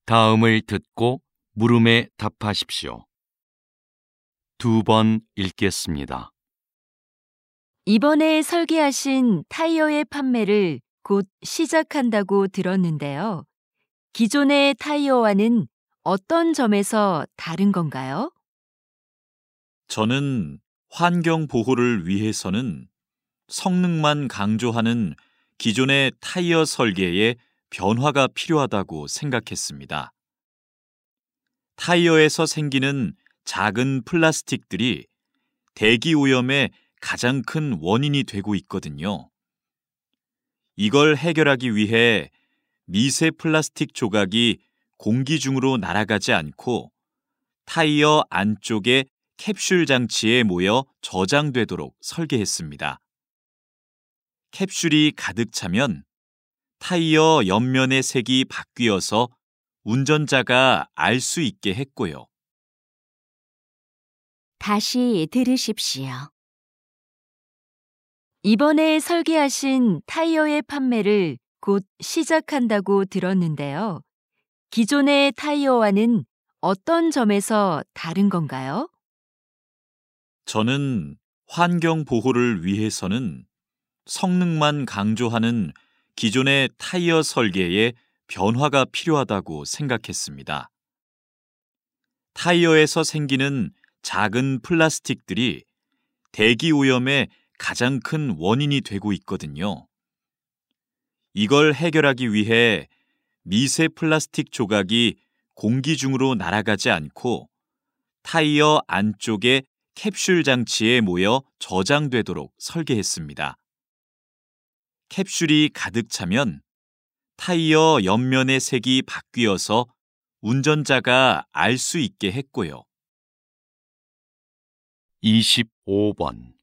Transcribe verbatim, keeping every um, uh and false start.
다음을 듣고 물음에 답하십시오. 두 번 읽겠습니다. 이번에 설계하신 타이어의 판매를 곧 시작한다고 들었는데요. 기존의 타이어와는 어떤 점에서 다른 건가요? 저는 환경 보호를 위해서는 성능만 강조하는 기존의 타이어 설계에 변화가 필요하다고 생각했습니다. 타이어에서 생기는 작은 플라스틱들이 대기 오염의 가장 큰 원인이 되고 있거든요. 이걸 해결하기 위해 미세 플라스틱 조각이 공기 중으로 날아가지 않고 타이어 안쪽의 캡슐 장치에 모여 저장되도록 설계했습니다. 캡슐이 가득 차면 타이어 옆면의 색이 바뀌어서 운전자가 알 수 있게 했고요. 다시 들으십시오. 이번에 설계하신 타이어의 판매를 곧 시작한다고 들었는데요. 기존의 타이어와는 어떤 점에서 다른 건가요? 저는 환경 보호를 위해서는 성능만 강조하는 기존의 타이어 설계에 변화가 필요하다고 생각했습니다. 타이어에서 생기는 작은 플라스틱들이 대기 오염의 가장 큰 원인이 되고 있거든요. 이걸 해결하기 위해 미세 플라스틱 조각이 공기 중으로 날아가지 않고 타이어 안쪽의 캡슐 장치에 모여 저장되도록 설계했습니다. 캡슐이 가득 차면 타이어 옆면의 색이 바뀌어서 운전자가 알 수 있게 했고요. 이십오 번